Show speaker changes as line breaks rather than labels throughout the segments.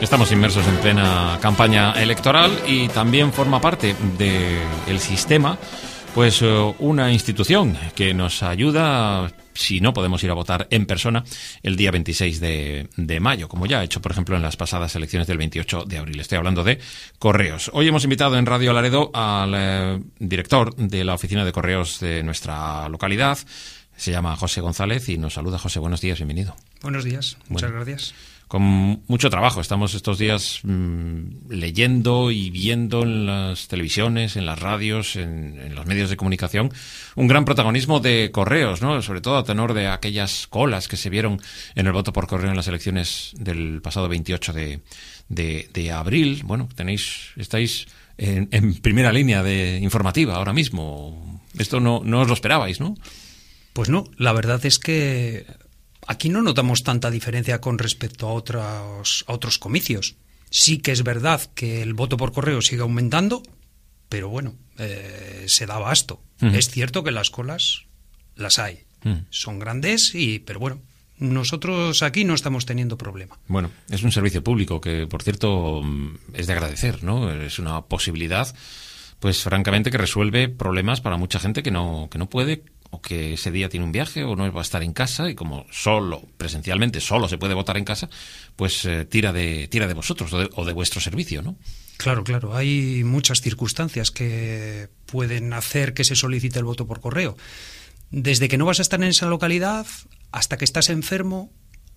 Estamos inmersos en plena campaña electoral y también forma parte del sistema pues una institución que nos ayuda si no podemos ir a votar en persona el día 26 de mayo, como ya ha hecho, por ejemplo, en las pasadas elecciones del 28 de abril. Estoy hablando de Correos. Hoy hemos invitado en Radio Laredo al director de la oficina de Correos de nuestra localidad. Se llama José González y nos saluda. José, buenos días, bienvenido.
Buenos días, muchas gracias.
Con mucho trabajo. Estamos estos días leyendo y viendo en las televisiones, en las radios, en los medios de comunicación, un gran protagonismo de Correos, ¿no? Sobre todo a tenor de aquellas colas que se vieron en el voto por correo en las elecciones del pasado 28 de abril. Bueno, estáis en primera línea de informativa ahora mismo. Esto no os lo esperabais, ¿no?
Pues no, la verdad es que aquí no notamos tanta diferencia con respecto a otros comicios. Sí que es verdad que el voto por correo sigue aumentando, pero bueno, se da abasto. Es cierto que las colas las hay. Son grandes, pero bueno, nosotros aquí no estamos teniendo problema.
Bueno, es un servicio público que, por cierto, es de agradecer, ¿no? Es una posibilidad, pues francamente, que resuelve problemas para mucha gente que no puede, o que ese día tiene un viaje o no va a estar en casa, y como presencialmente solo se puede votar en casa, pues tira de vosotros o de vuestro servicio, ¿no?
Claro, hay muchas circunstancias que pueden hacer que se solicite el voto por correo. Desde que no vas a estar en esa localidad hasta que estás enfermo,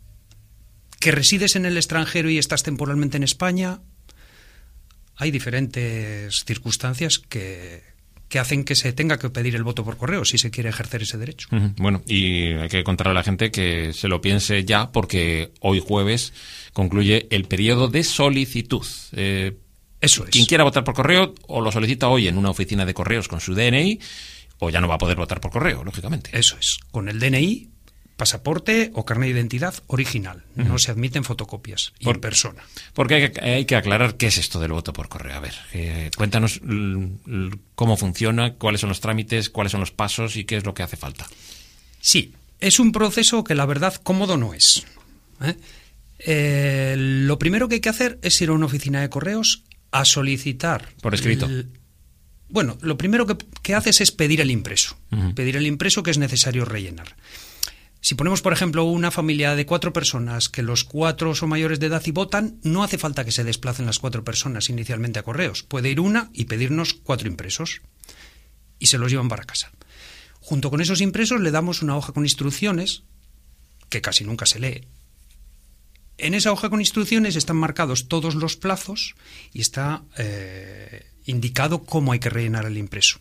que resides en el extranjero y estás temporalmente en España. Hay diferentes circunstancias que hacen que se tenga que pedir el voto por correo si se quiere ejercer ese derecho.
Bueno, y hay que contarle a la gente que se lo piense ya, porque hoy jueves concluye el periodo de solicitud.
Eso es.
Quien quiera votar por correo o lo solicita hoy en una oficina de correos con su DNI, o ya no va a poder votar por correo, lógicamente.
Eso es. Con el DNI, pasaporte o carnet de identidad original. No se admiten fotocopias y en persona.
Porque hay que aclarar qué es esto del voto por correo. A ver, cuéntanos cómo funciona, cuáles son los trámites, cuáles son los pasos y qué es lo que hace falta.
Sí, es un proceso que la verdad cómodo no es. Lo primero que hay que hacer es ir a una oficina de correos a solicitar.
Por escrito.
Bueno, lo primero que haces es pedir el impreso. Pedir el impreso que es necesario rellenar. Si ponemos, por ejemplo, una familia de 4 personas, que los 4 son mayores de edad y votan, no hace falta que se desplacen las 4 personas inicialmente a correos. Puede ir una y pedirnos 4 impresos y se los llevan para casa. Junto con esos impresos le damos una hoja con instrucciones, que casi nunca se lee. En esa hoja con instrucciones están marcados todos los plazos y está indicado cómo hay que rellenar el impreso.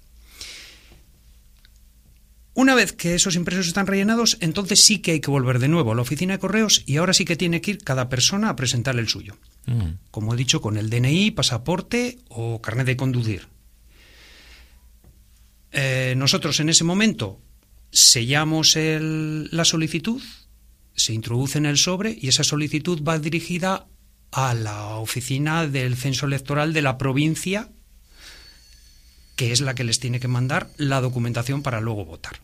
Una vez que esos impresos están rellenados, entonces sí que hay que volver de nuevo a la oficina de correos y ahora sí que tiene que ir cada persona a presentar el suyo. Como he dicho, con el DNI, pasaporte o carnet de conducir. Nosotros en ese momento sellamos la solicitud, se introduce en el sobre y esa solicitud va dirigida a la oficina del censo electoral de la provincia, que es la que les tiene que mandar la documentación para luego votar.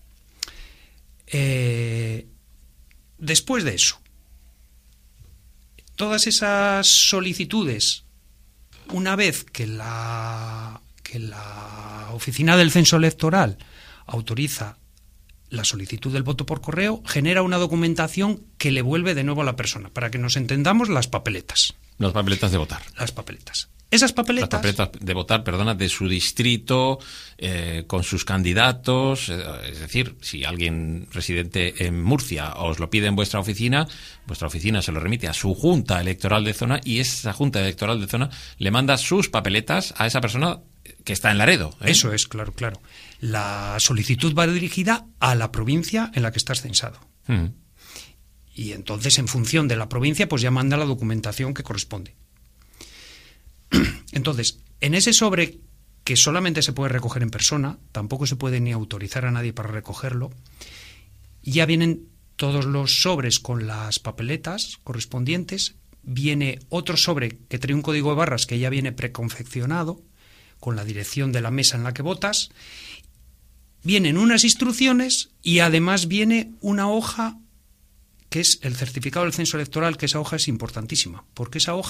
Después de eso, todas esas solicitudes, una vez que la oficina del censo electoral autoriza la solicitud del voto por correo, genera una documentación que le vuelve de nuevo a la persona. Para que nos entendamos, las papeletas.
Las papeletas de votar.
Las papeletas. Esas papeletas...
Las papeletas de votar, de su distrito, con sus candidatos. Es decir, si alguien residente en Murcia os lo pide en vuestra oficina se lo remite a su junta electoral de zona y esa junta electoral de zona le manda sus papeletas a esa persona que está en Laredo.
Eso es, claro. La solicitud va dirigida a la provincia en la que estás censado. Y entonces, en función de la provincia, pues ya manda la documentación que corresponde. Entonces, en ese sobre, que solamente se puede recoger en persona, tampoco se puede ni autorizar a nadie para recogerlo, ya vienen todos los sobres con las papeletas correspondientes, viene otro sobre que trae un código de barras que ya viene preconfeccionado, con la dirección de la mesa en la que votas, vienen unas instrucciones y además viene una hoja que es el certificado del censo electoral, que esa hoja es importantísima, porque esa hoja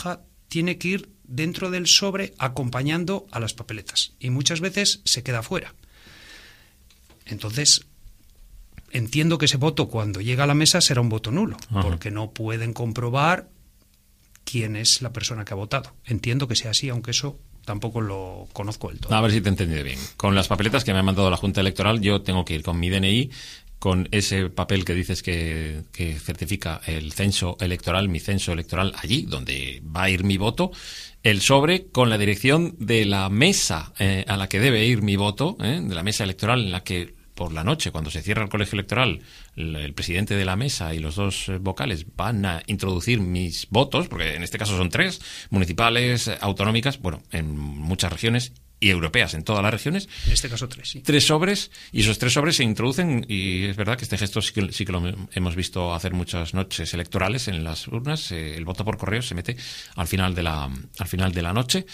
tiene que ir dentro del sobre acompañando a las papeletas y muchas veces se queda fuera. Entonces, entiendo que ese voto cuando llega a la mesa será un voto nulo, porque no pueden comprobar quién es la persona que ha votado. Entiendo que sea así, aunque eso tampoco lo conozco del todo.
A ver si te he entendido bien. Con las papeletas que me ha mandado la Junta Electoral, yo tengo que ir con mi DNI, con ese papel que dices que certifica el censo electoral, mi censo electoral, allí donde va a ir mi voto, el sobre con la dirección de la mesa a la que debe ir mi voto, de la mesa electoral en la que por la noche, cuando se cierra el colegio electoral, el presidente de la mesa y los dos vocales van a introducir mis votos, porque en este caso son 3, municipales, autonómicas, bueno, en muchas regiones y europeas, en todas las regiones.
En este caso 3, sí.
3 sobres, y esos 3 sobres se introducen, y es verdad que este gesto sí que lo hemos visto hacer muchas noches electorales en las urnas. El voto por correo se mete al final de la noche.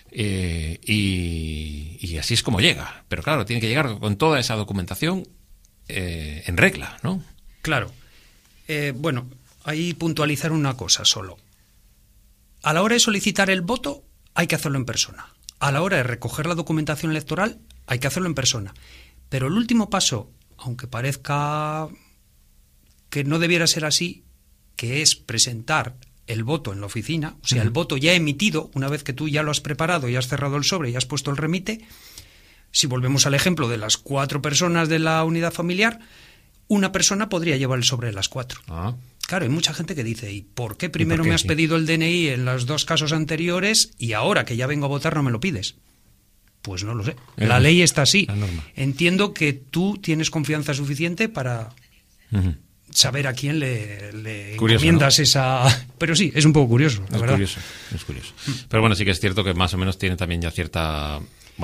Y así es como llega. Pero claro, tiene que llegar con toda esa documentación en regla, ¿no?
Claro. Bueno, ahí puntualizar una cosa solo. A la hora de solicitar el voto hay que hacerlo en persona. A la hora de recoger la documentación electoral hay que hacerlo en persona. Pero el último paso, aunque parezca que no debiera ser así, que es presentar el voto en la oficina, o sea, el voto ya emitido, una vez que tú ya lo has preparado y has cerrado el sobre y has puesto el remite. Si volvemos al ejemplo de las 4 personas de la unidad familiar, una persona podría llevar el sobre de las 4. Claro, hay mucha gente que dice, ¿y por qué primero me has pedido el DNI en los 2 casos anteriores y ahora que ya vengo a votar no me lo pides? Pues no lo sé. La ley está así. Entiendo que tú tienes confianza suficiente para saber a quién le encomiendas, ¿no? Esa... Pero sí, es un poco curioso, la verdad.
Es curioso. Pero bueno, sí que es cierto que más o menos tiene también ya cierta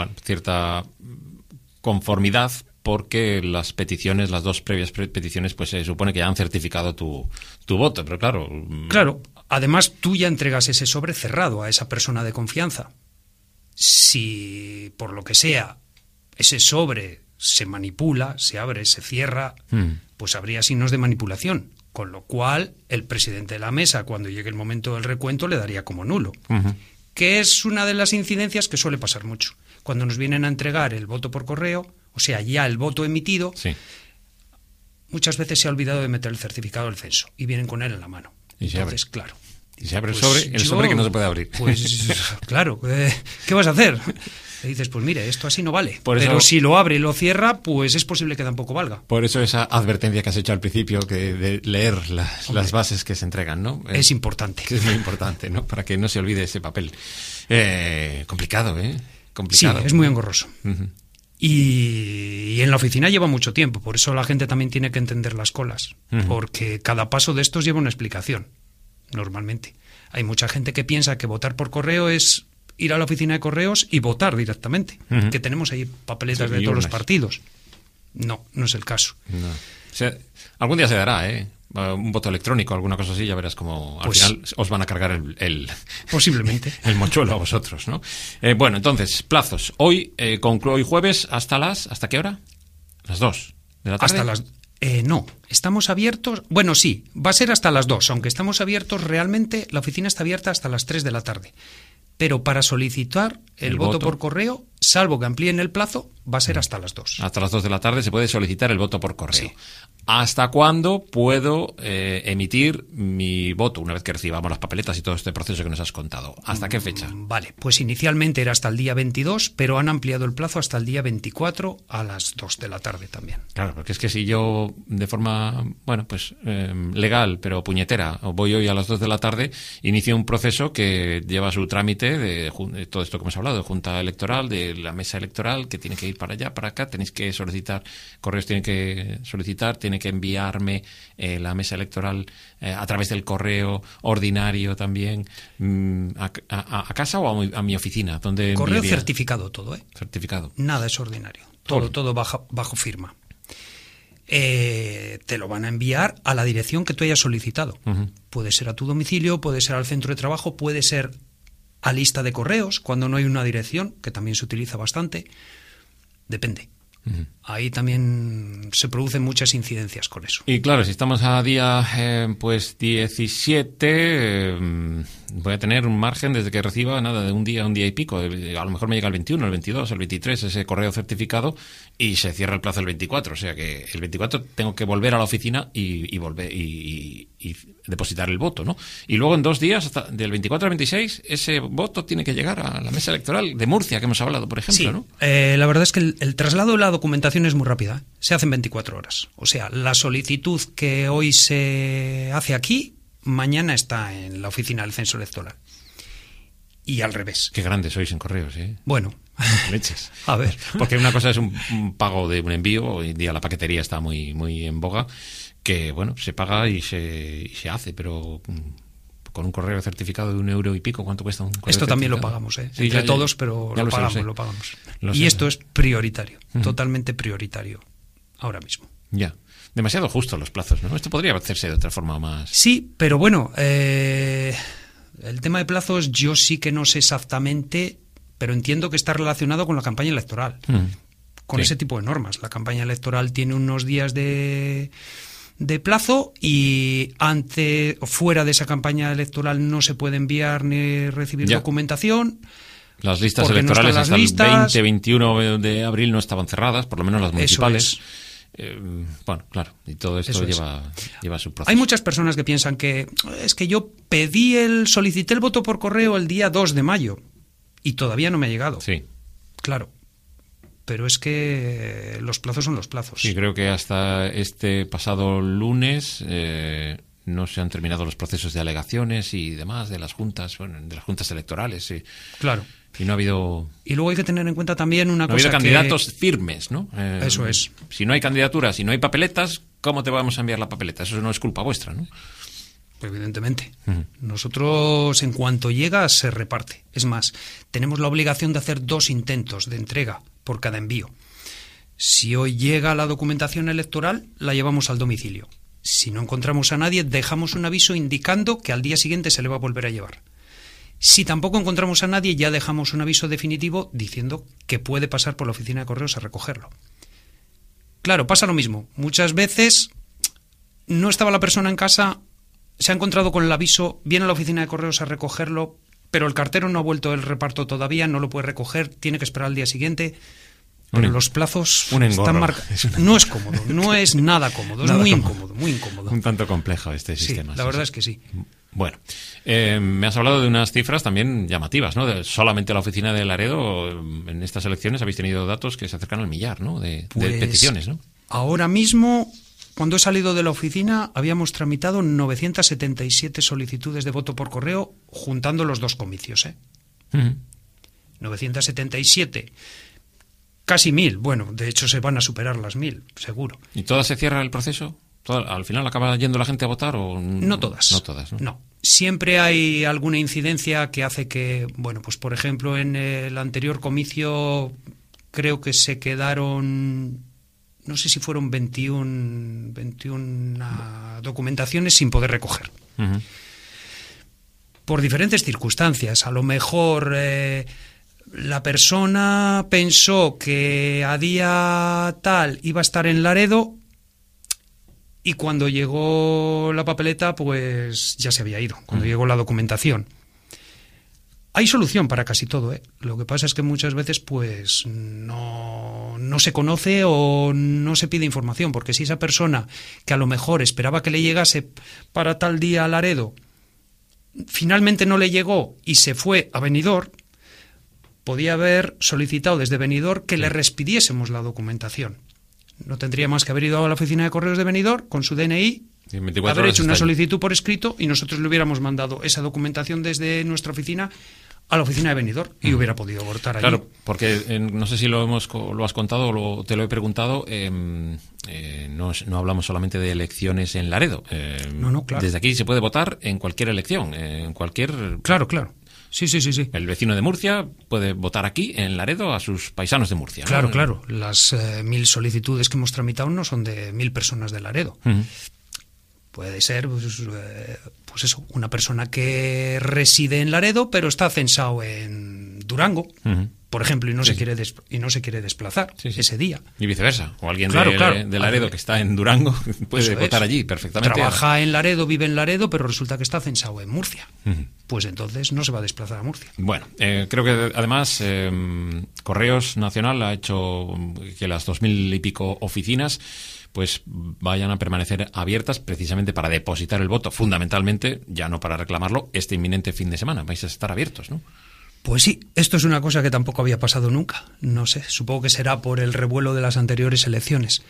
conformidad, porque las peticiones, las 2 previas peticiones, pues se supone que ya han certificado tu voto, pero claro...
Claro, además tú ya entregas ese sobre cerrado a esa persona de confianza. Si, por lo que sea, ese sobre se manipula, se abre, se cierra, pues habría signos de manipulación, con lo cual el presidente de la mesa, cuando llegue el momento del recuento, le daría como nulo, que es una de las incidencias que suele pasar mucho. Cuando nos vienen a entregar el voto por correo, o sea, ya el voto emitido, muchas veces se ha olvidado de meter el certificado del censo y vienen con él en la mano. Entonces, claro.
Y se abre el sobre que no se puede abrir.
Pues claro, ¿qué vas a hacer? Le dices, pues mire, esto así no vale. Pero si lo abre y lo cierra, pues es posible que tampoco valga.
Por eso esa advertencia que has hecho al principio, que de leer las bases que se entregan, ¿no?
Es importante.
Que es muy importante, ¿no? Para que no se olvide ese papel. Complicado, ¿eh? Complicado.
Sí, es muy engorroso. Y en la oficina lleva mucho tiempo, por eso la gente también tiene que entender las colas, porque cada paso de estos lleva una explicación, normalmente. Hay mucha gente que piensa que votar por correo es ir a la oficina de correos y votar directamente, que tenemos ahí papeletas de todos los partidos. No, no es el caso.
No. O sea, algún día se dará, un voto electrónico, alguna cosa así, ya verás como al final os van a cargar
posiblemente
el mochuelo a vosotros, ¿no? Bueno, entonces, plazos. Hoy concluye jueves ¿hasta qué hora? Las 2 de la tarde.
Hasta las... no, estamos abiertos... Bueno, sí, va a ser hasta las 2, aunque estamos abiertos realmente, la oficina está abierta hasta las 3 de la tarde. Pero para solicitar el voto por correo, salvo que amplíen el plazo, va a ser hasta las 2.
Hasta las 2 de la tarde se puede solicitar el voto por correo.
Sí.
¿Hasta cuándo puedo emitir mi voto una vez que recibamos las papeletas y todo este proceso que nos has contado? ¿Hasta qué fecha?
Vale, pues inicialmente era hasta el día 22, pero han ampliado el plazo hasta el día 24 a las 2 de la tarde también.
Claro, porque es que si yo de forma, legal, pero puñetera, voy hoy a las 2 de la tarde, inicio un proceso que lleva su trámite de todo esto que hemos hablado, de Junta Electoral, de la mesa electoral, que tiene que ir para allá, para acá, tenéis que solicitar, correos tienen que solicitar, tiene que enviarme la mesa electoral a través del correo ordinario también a casa o a mi oficina. Donde
correo
enviaría?
Certificado todo,
Certificado.
Nada es ordinario, todo bajo firma. Te lo van a enviar a la dirección que tú hayas solicitado. Puede ser a tu domicilio, puede ser al centro de trabajo, puede ser a lista de correos cuando no hay una dirección, que también se utiliza bastante. Depende. Ahí también se producen muchas incidencias con eso.
Y claro, si estamos a día pues 17, voy a tener un margen desde que reciba nada de un día y pico. A lo mejor me llega el 21, el 22, el 23 ese correo certificado y se cierra el plazo el 24. O sea que el 24 tengo que volver a la oficina y volver y depositar el voto, ¿no? Y luego en 2 días, hasta del 24 al 26, ese voto tiene que llegar a la mesa electoral de Murcia, que hemos hablado, por ejemplo,
sí,
¿no?
La verdad es que el traslado de la documentación es muy rápida, ¿eh? Se hace en 24 horas. O sea, la solicitud que hoy se hace aquí, mañana está en la oficina del censo electoral. Y al revés.
Qué grandes sois en correos, ¿eh?
Bueno.
Leches.
A ver.
Porque una cosa es un pago de un envío, hoy en día la paquetería está muy, muy en boga, que bueno, se paga y se hace, pero con un correo certificado de €1 y pico, ¿cuánto cuesta un correo?
Esto también lo pagamos, ¿eh?
Sí,
entre
ya,
todos, pero
ya
lo pagamos. Y esto es prioritario, totalmente prioritario, ahora mismo.
Ya. Demasiado justo los plazos, ¿no? Esto podría hacerse de otra forma más.
Sí, pero bueno, el tema de plazos yo sí que no sé exactamente, pero entiendo que está relacionado con la campaña electoral, con ese tipo de normas. La campaña electoral tiene unos días de plazo y fuera de esa campaña electoral no se puede enviar ni recibir documentación.
Las listas electorales hasta el 20-21 de abril no estaban cerradas, por lo menos las municipales. Bueno, claro, y todo esto lleva su proceso.
Hay muchas personas que piensan que es que yo solicité el voto por correo el día 2 de mayo y todavía no me ha llegado.
Sí.
Claro. Pero es que los plazos son los plazos.
Sí, creo que hasta este pasado lunes no se han terminado los procesos de alegaciones y demás de las juntas, de las juntas electorales. Sí.
Claro.
Y no ha habido...
Y luego hay que tener en cuenta también una cosa
ha habido candidatos firmes, ¿no?
Eso es.
Si no hay candidaturas y no hay papeletas, ¿cómo te vamos a enviar la papeleta? Eso no es culpa vuestra, ¿no?
Evidentemente. Nosotros, en cuanto llega, se reparte. Es más, tenemos la obligación de hacer 2 intentos de entrega por cada envío. Si hoy llega la documentación electoral, la llevamos al domicilio. Si no encontramos a nadie, dejamos un aviso indicando que al día siguiente se le va a volver a llevar. Si tampoco encontramos a nadie, ya dejamos un aviso definitivo diciendo que puede pasar por la oficina de correos a recogerlo. Claro, pasa lo mismo. Muchas veces no estaba la persona en casa, se ha encontrado con el aviso, viene a la oficina de correos a recogerlo, pero el cartero no ha vuelto del reparto todavía, no lo puede recoger, tiene que esperar al día siguiente. Pero los plazos están marcados. No es cómodo, no es nada cómodo, es muy incómodo, muy incómodo.
Un tanto complejo este sistema.
La verdad es que sí.
Bueno, me has hablado de unas cifras también llamativas, ¿no? Solamente la oficina de Laredo, en estas elecciones habéis tenido datos que se acercan al 1.000.000, ¿no? De peticiones, ¿no?
Ahora mismo, cuando he salido de la oficina, habíamos tramitado 977 solicitudes de voto por correo, juntando los 2 comicios, ¿eh? 977. Casi 1.000. Bueno, de hecho se van a superar las 1.000, seguro.
¿Y todas se cierra el proceso? ¿Al final acaba yendo la gente a votar o...?
No todas.
No todas, ¿no?
No. Siempre hay alguna incidencia que hace que, bueno, pues por ejemplo, en el anterior comicio creo que se quedaron, no sé si fueron 21 documentaciones sin poder recoger. Por diferentes circunstancias. A lo mejor la persona pensó que a día tal iba a estar en Laredo y cuando llegó la papeleta, pues ya se había ido, cuando llegó la documentación. Hay solución para casi todo, ¿eh? Lo que pasa es que muchas veces pues no se conoce o no se pide información, porque si esa persona que a lo mejor esperaba que le llegase para tal día a Laredo, finalmente no le llegó y se fue a Benidorm, podía haber solicitado desde Benidorm que le respidiésemos la documentación. No tendría más que haber ido a la oficina de correos de Benidorm con su DNI, haber hecho una solicitud por escrito y nosotros le hubiéramos mandado esa documentación desde nuestra oficina a la oficina de Benidorm y hubiera podido votar allí.
Claro, porque no sé si lo has contado o te lo he preguntado, no hablamos solamente de elecciones en Laredo.
No, claro.
Desde aquí se puede votar en cualquier elección, en cualquier...
Claro. Sí.
El vecino de Murcia puede votar aquí, en Laredo, a sus paisanos de Murcia, ¿no?
Claro. Las 1.000 solicitudes que hemos tramitado no son de 1.000 personas de Laredo. Puede ser, pues eso, una persona que reside en Laredo, pero está censado en Durango. por ejemplo, y no se quiere desplazar ese día.
Y viceversa. O alguien
claro.
de Laredo que está en Durango puede votar allí perfectamente.
Trabaja en Laredo, vive en Laredo, pero resulta que está censado en Murcia. Pues entonces no se va a desplazar a Murcia.
Bueno, creo que además Correos Nacional ha hecho que las 2000 y pico oficinas pues vayan a permanecer abiertas precisamente para depositar el voto, fundamentalmente, ya no para reclamarlo, este inminente fin de semana. Vais a estar abiertos, ¿no?
Pues sí, esto es una cosa que tampoco había pasado nunca. No sé, supongo que será por el revuelo de las anteriores elecciones.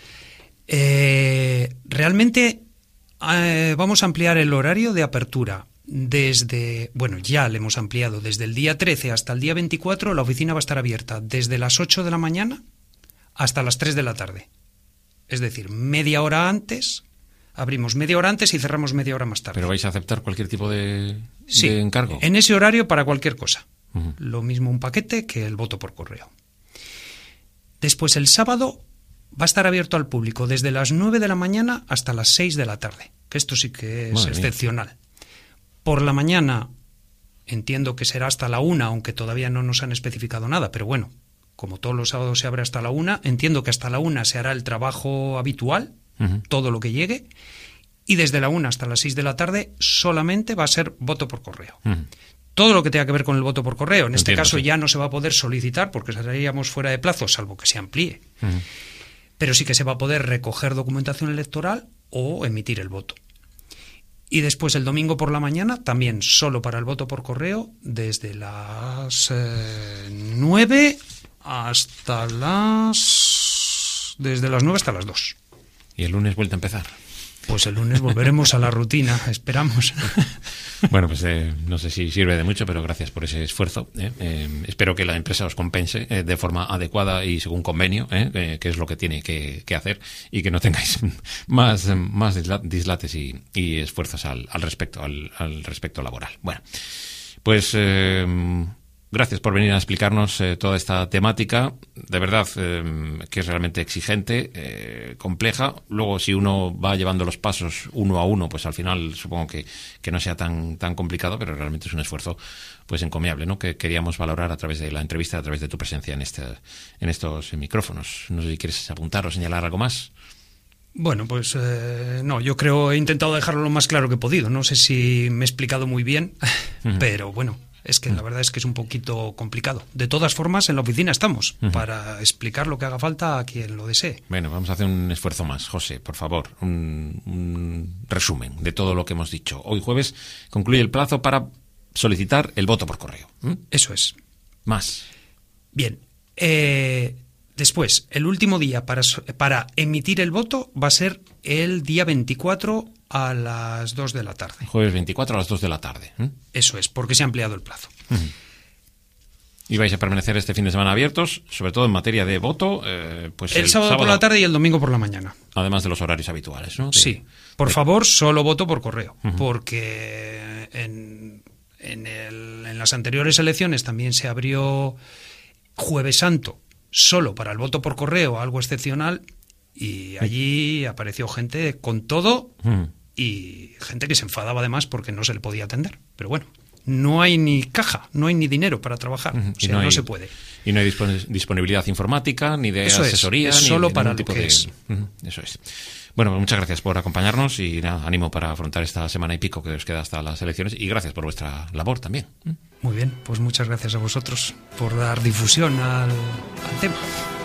Realmente vamos a ampliar el horario de apertura ya le hemos ampliado desde el día 13 hasta el día 24. La oficina va a estar abierta desde las 8 de la mañana hasta las 3 de la tarde. Es decir, media hora antes, abrimos media hora antes y cerramos media hora más tarde.
¿Pero vais a aceptar cualquier tipo de encargo?
En ese horario para cualquier cosa. Lo mismo un paquete que el voto por correo. Después el sábado va a estar abierto al público desde las 9 de la mañana hasta las 6 de la tarde, que esto sí que es excepcional. Por la mañana entiendo que será hasta la 1, aunque todavía no nos han especificado nada, pero bueno, como todos los sábados se abre hasta la 1, entiendo que hasta la 1 se hará el trabajo habitual, todo lo que llegue, y desde la 1 hasta las 6 de la tarde solamente va a ser voto por correo. Todo lo que tenga que ver con el voto por correo. En este caso ya no se va a poder solicitar porque estaríamos fuera de plazo, salvo que se amplíe. Pero sí que se va a poder recoger documentación electoral o emitir el voto. Y después el domingo por la mañana, también solo para el voto por correo, desde las 9 hasta desde las 9 hasta las 2.
¿Y el lunes vuelta a empezar?
Pues el lunes volveremos a la rutina, esperamos.
Bueno, pues no sé si sirve de mucho, pero gracias por ese esfuerzo. Espero que la empresa os compense de forma adecuada y según convenio, que es lo que tiene que hacer, y que no tengáis más dislates y esfuerzos al respecto laboral. Bueno, pues gracias por venir a explicarnos toda esta temática, de verdad que es realmente exigente, compleja. Luego, si uno va llevando los pasos uno a uno, pues al final supongo que no sea tan complicado, pero realmente es un esfuerzo pues encomiable, ¿no? Que queríamos valorar a través de la entrevista, a través de tu presencia en estos micrófonos. No sé si quieres apuntar o señalar algo más.
Bueno, pues no, yo creo he intentado dejarlo lo más claro que he podido. No sé si me he explicado muy bien, pero bueno. Es que la verdad es que es un poquito complicado. De todas formas, en la oficina estamos para explicar lo que haga falta a quien lo desee.
Bueno, vamos a hacer un esfuerzo más. José, por favor, un resumen de todo lo que hemos dicho. Hoy jueves concluye el plazo para solicitar el voto por correo.
Eso es.
Más.
Bien. Después, el último día para emitir el voto va a ser el día 24 a las 2 de la tarde.
Jueves 24 a las 2 de la tarde.
Eso es, porque se ha ampliado el plazo.
Y vais a permanecer este fin de semana abiertos, sobre todo en materia de voto. Pues
el sábado por la tarde y el domingo por la mañana.
Además de los horarios habituales, ¿no?
Sí. Por favor, solo voto por correo, porque en las anteriores elecciones también se abrió Jueves Santo solo para el voto por correo, algo excepcional, y allí apareció gente con todo y gente que se enfadaba además porque no se le podía atender. Pero bueno, no hay ni caja, no hay ni dinero para trabajar, o sea, no se puede.
Y no hay disponibilidad informática, ni de asesoría,
es
ni
solo
de
para
ningún tipo
lo que es.
Eso es. Bueno, pues muchas gracias por acompañarnos y nada, ánimo para afrontar esta semana y pico que os queda hasta las elecciones, y gracias por vuestra labor también.
Muy bien, pues muchas gracias a vosotros por dar difusión al tema.